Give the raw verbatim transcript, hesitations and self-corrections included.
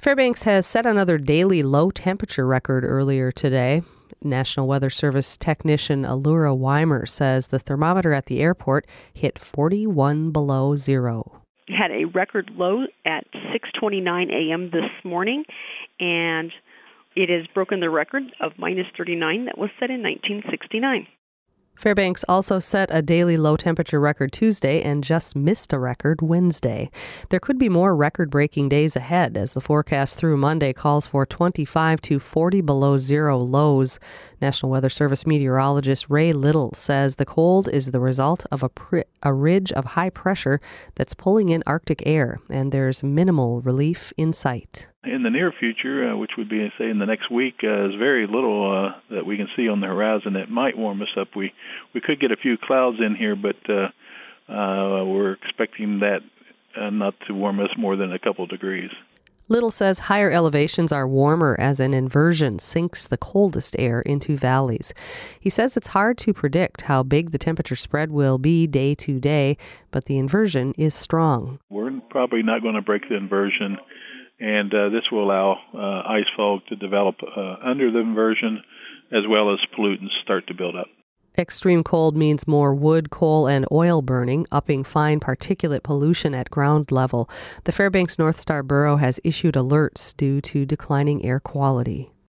Fairbanks has set another daily low temperature record earlier today. National Weather Service technician Allura Weimer says the thermometer at the airport hit forty-one below zero. Had a record low at six twenty-nine a.m. this morning, and it has broken the record of minus thirty-nine that was set in nineteen sixty-nine. Fairbanks also set a daily low temperature record Tuesday and just missed a record Wednesday. There could be more record-breaking days ahead as the forecast through Monday calls for twenty-five to forty below zero lows. National Weather Service meteorologist Ray Little says the cold is the result of a, pr- a ridge of high pressure that's pulling in Arctic air, and there's minimal relief in sight. In the near future, uh, which would be, say, in the next week, uh, there's very little uh, that we can see on the horizon that might warm us up. We we could get a few clouds in here, but uh, uh, we're expecting that uh, not to warm us more than a couple degrees. Little says higher elevations are warmer as an inversion sinks the coldest air into valleys. He says it's hard to predict how big the temperature spread will be day to day, but the inversion is strong. We're probably not going to break the inversion. And uh, this will allow uh, ice fog to develop uh, under the inversion, as well as pollutants start to build up. Extreme cold means more wood, coal, and oil burning, upping fine particulate pollution at ground level. The Fairbanks North Star Borough has issued alerts due to declining air quality.